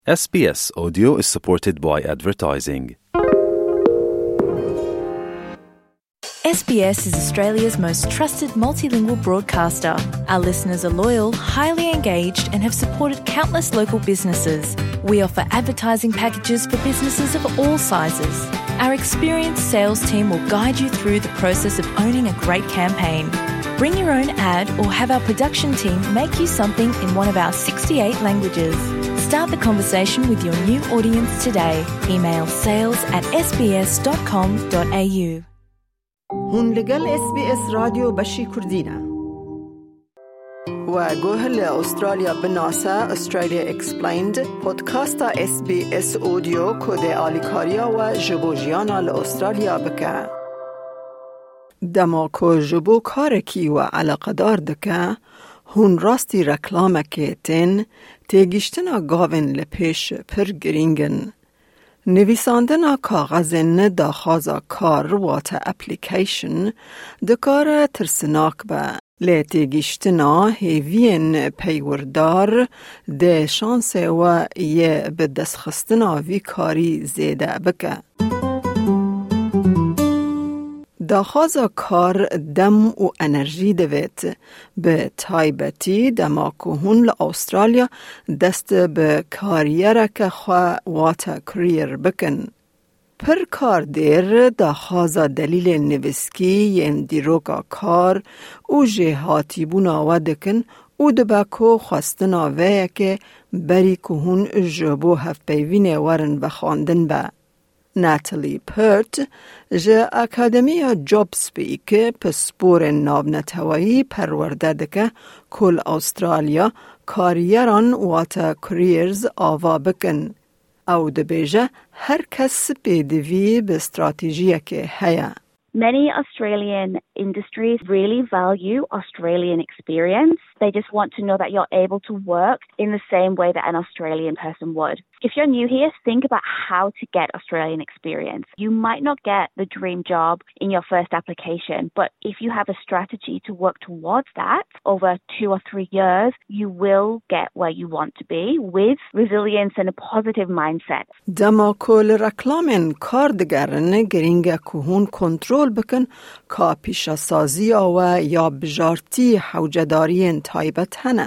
SBS Audio is supported by advertising. SBS is Australia's most trusted multilingual broadcaster. Our listeners are loyal, highly engaged, and have supported countless local businesses. We offer advertising packages for businesses of all sizes. Our experienced sales team will guide you through the process of owning a great campaign. Bring your own ad or have our production team make you something in one of our 68 languages. Start the conversation with your new audience today. Email sales@sbs.com.au. هون لگل SBS رادیو بشی کردینه و گوهل استرالیا بناسا Australia Explained پودکاستا SBS اودیو کده آلیکاریا و جبوجیانا لأسترالیا بکه دماکو جبو کارکی و علاقدار دکه هون راستی رکلامه تن تیگیشتنا گاون لپیش پر گرینگن نویساندن کاغذ داخازا کار وات اپلیکیشن دکار ترسناک با لیتیگیشتنا هیوین پیوردار ده شانس و یه به دستخستنا وی کاری زیده بکه. داخازا کار دم و انرژی دوید به تایبتی دماکوهون لأسترالیا دست به کاریره که خواه واتا کریر بکن. پر کار دیر داخازا دلیل نوسکی ین دیروکا کار او جهاتی بونا ودکن او دبکو خواستنا ویه که بری کوهون جبو هفپیوین ورن بخاندن با. ناتالی پرت جه اکادمیا جاب سپیک پسپور نابنتوایی پرورده دکه کل استرالیا کاریران واتا کریرز آوا بکن. او دبیجه هر کس پیدوی به استراتیجیه که هیا. Many Australian industries really value Australian experience. They just want to know that you're able to work in the same way that an Australian person would. If you're new here, think about how to get Australian experience. You might not get the dream job in your first application, but if you have a strategy to work towards that over 2 or 3 years, you will get where you want to be with resilience and a positive mindset. دما کل رکلامن کاردگرن گرینگ کوهون کنترول بکن که پیشا سازی و یا بجارتی حوجداری تایبت هنه.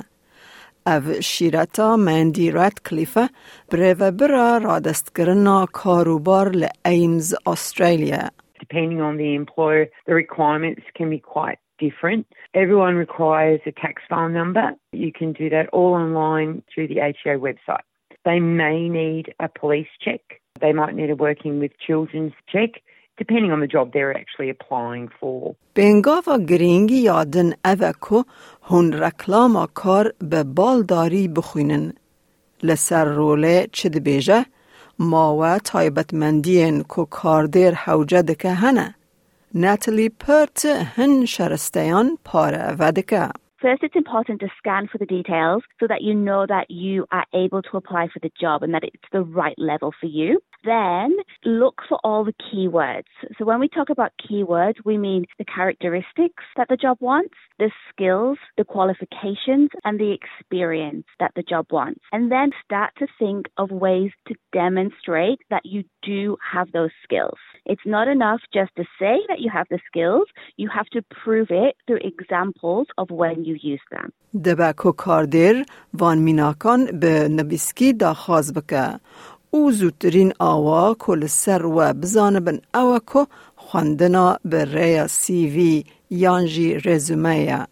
او شیرتا مندی رادکلیفه بره برا رادستگرنا کاروبار لایمز استرالیا. Depending on the employer, the requirements can be quite different. Everyone requires a tax file number. You can do that all online through the ATO website. They may need a police check. They might need a working with children's check, depending on the job they're actually applying for. بنگاوا گرینگی یادن اوکو هون رکلاما کار به بالداری بخوینن. لسر روله چه دبیجه؟ ماوا تایبت مندین کو کاردیر حوجه دکه هنه. ناتالی پرت هن شرستیان پاره ودکه. First, it's important to scan for the details so that you know that you are able to apply for the job and that it's the right level for you. Then, look for all the keywords. So when we talk about keywords, we mean the characteristics that the job wants, the skills, the qualifications, and the experience that the job wants. And then start to think of ways to demonstrate that you do have those skills. It's not enough just to say that you have the skills. You have to prove it through examples of when you use them. دبکو کاردیر وان میناکان به نبیسکی داخواز بکه. او زودترین آوا کل سر و بزانبن اوکو خواندنا به ریا سی وی یانجی رزومه.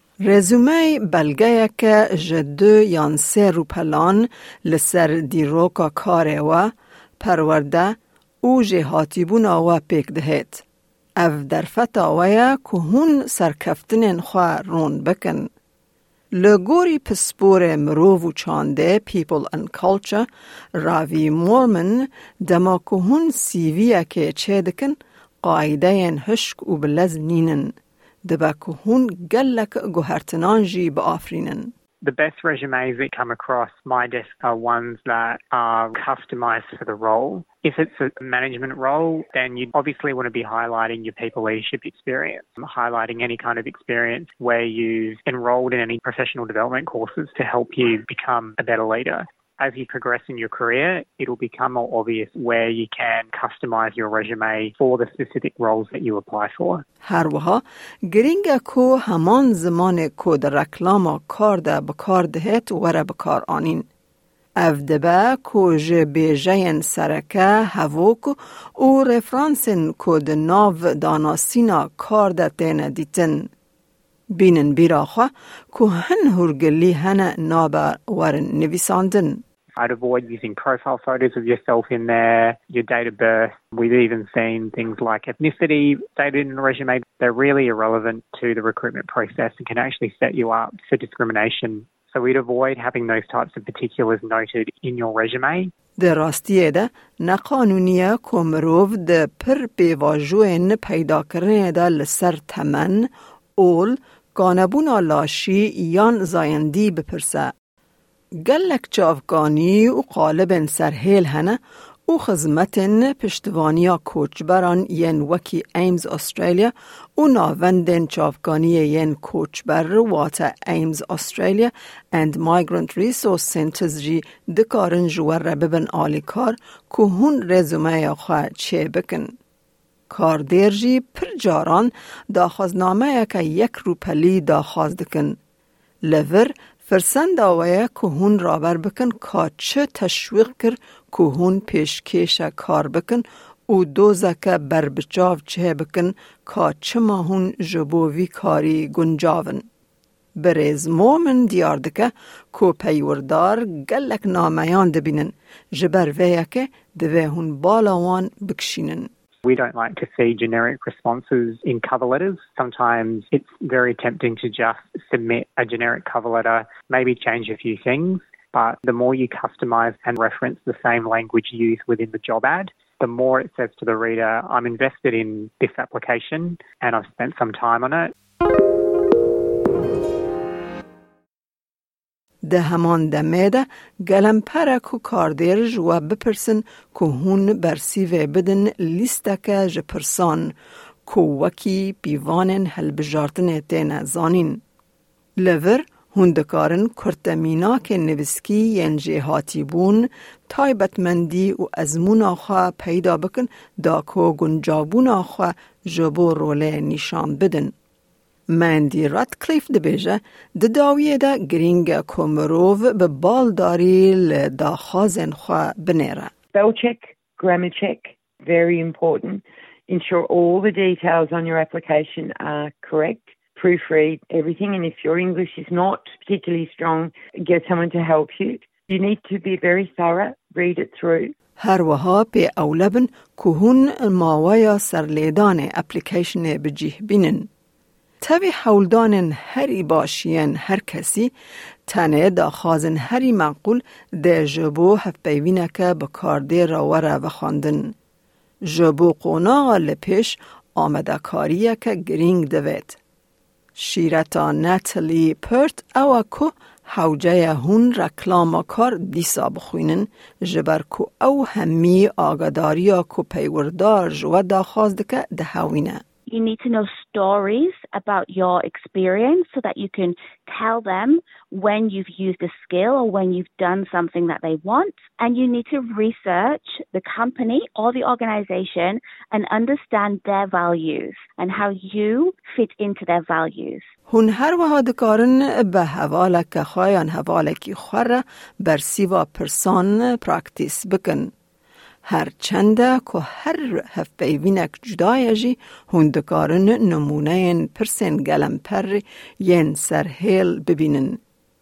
رزومه بلگه که جدو یان 3 روپلان لسر دیروکا کاره و پرورده او جهاتی بون آوا پیک دهید. او در فتاویه که هون سرکفتنین خواه رون بکن. لگوری پسپور مروو و چانده People and Culture راوی مورمن دما که هون سیویه که چه دکن قاعده ین هشک و بلز نینن. دبا که هون گلک گوهرتنان جی بآفرینن. The best resumes that come across my desk are ones that are customized for the role. If it's a management role, then you obviously want to be highlighting your people leadership experience, highlighting any kind of experience where you've enrolled in any professional development courses to help you become a better leader. as you progress in your career, it'll become more obvious where you can customize your resume for the specific roles that you apply for. هر وها گرینگ کو همان زمان کو در رکلاما کار ده بکار دهت وره بکار آنین. افدبه کو جبیجین سرکه هووک و رفرانسن کو ده ناو داناسینا کار ده تینه دیتن. بینن بیراخوا کو هن هرگلی هنه نابا ورن نویساندن. I'd avoid using profile photos of yourself in there, your date of birth. We've even seen things like ethnicity stated in a resume. They're really irrelevant to the recruitment process and can actually set you up for discrimination. So we'd avoid having those types of particulars noted in your resume. در راستیه ده نقانونیه که مروف ده پر بیواجوین پیدا کرنه ده لسر تمن اول گانبونا لاشی یان زایندی بپرسه. گلک چافگانی و قالبن سرهیل هنه و خزمتن پشتوانیا کوچبران ین وکی ایمز استرالیا و ناوندن چافگانی ین کوچبر واتا ایمز استرالیا and migrant resource centers جی دکارن جوار ببن آلی کار که هون رزومه خواه چه بکن. کاردیر جی پر جاران داخوازنامه که یک روپلی داخواز دکن. لور فرسند آوه که هون رابر بکن که چه تشویق کر که هون پیشکش کار بکن و دوزه که بر بچاو چه بکن که چه ما هون جبووی کاری گنجاون. بریز مومن دیار دکه که پیوردار گلک نامیان دبینن جبر ویه که دوه هون بالاوان بکشینن. We don't like to see generic responses in cover letters. Sometimes it's very tempting to just submit a generic cover letter, maybe change a few things, but the more you customize and reference the same language used within the job ad, the more it says to the reader, I'm invested in this application and I've spent some time on it. ده همان دمه ده گلم پرک و کاردیر جوا بپرسن که هون برسیوه بدن لیستکه جپرسان که وکی بیوانن هل بجارتن تین زانین. لور هون دکارن کرتمینا که نویسکی ین جهاتی بون تایبتمندی و ازمون آخوا پیدا بکن دا که گنجابون آخوا جبو روله نشان بدن. ماندی راتکلیف دبیجه داویه دا گرینگ کومروف به بالداری لداخازن خواه بنیره. Spell check, grammar check, very important. Ensure all the details on your application are correct. Proofread everything, and if your English is not particularly strong, get someone to help you. You need to be very thorough, read it through. هر وها پی اولبن که هون ماویا سرلیدان اپلیکیشن بجیه بینن. تاوی حولدان هری باشین هر کسی تنه داخازن هری معقول ده جبو هف بیوینه که بکارده راوره و خواندن. جبو قوناغا لپیش آمده کاریه که گرینگ دوید. شیرتا ناتالی پرت او که حوجه هون رکلاما کار دیسا بخوینن جبر که او همی آگاداریا که پیوردار جو داخازده که ده هاوینه. You need to know stories about your experience so that you can tell them when you've used a skill or when you've done something that they want. And you need to research the company or the organization and understand their values and how you fit into their values. هون هر وها دکارن به حوالک خواهان حوالکی خوره بر سیوا پرسان پراکتیس بکن. هر چنده که هر هف بیوینک جدای جی هندکارن نمونه پرسن گلم پر ین سرهیل ببینن.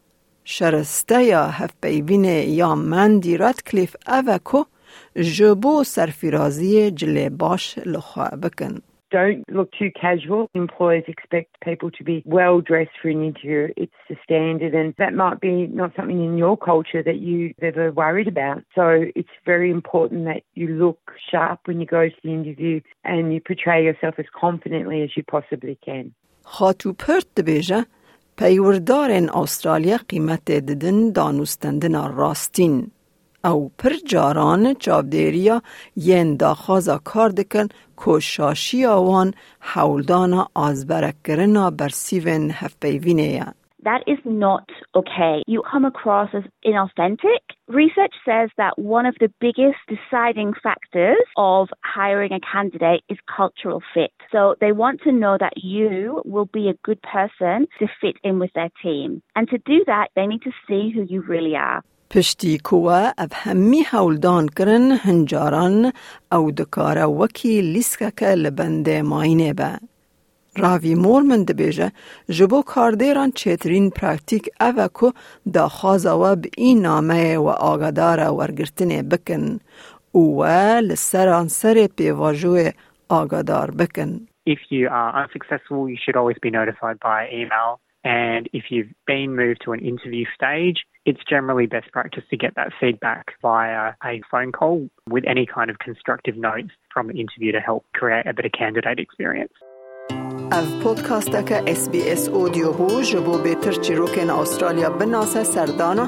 شرسته یا هف بیوین یا من دیرات کلیف اوه که جبو سرفرازی جلی باش لخواه بکن. Don't look too casual. Employers expect people to be well dressed for an interview. It's the standard, and that might be not something in your culture that you've ever worried about. So it's very important that you look sharp when you go to the interview and you portray yourself as confidently as you possibly can. خاتو پرت دبیجه پیوردارن استرالیا قیمت ددن دانوستندن راستین. او پر جاران چابدیریا ین داخازا کار دکن که شاشی آوان حولدانا آزبرک کرنا بر سیون هف بیوینه. That is not okay. You come across as inauthentic. Research says that one of the biggest deciding factors of hiring a candidate is cultural fit. So they want to know that you will be a good person to fit in with their team. And to do that, they need to see who you really are. پشتی کوه اب همی حولدان کرن هنجاران او دکاره وکی لیسکه لبنده ماینه با. راوی مورمن دبیجه جبو کاردیران چترین پراکتیک اوه که دا خوازاوه به این نامه و آگادار ورگرتنه بکن و لسران سر پیواجوه آگادار بکن. If you are unsuccessful, you should always be notified by email. And if you've been moved to an interview stage, it's generally best practice to get that feedback via a phone call with any kind of constructive notes from the interview to help create a better candidate experience. Av podcast ka SBS audio bo jabo beter chiroken Australia binase sardana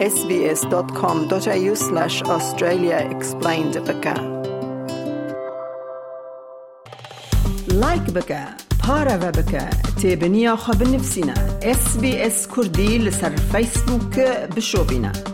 sbs.com.au/Australia explained baka. Like baka, para baka, tebniya khabar nafsina SBS Kurdi لسر Facebook بشوبنا.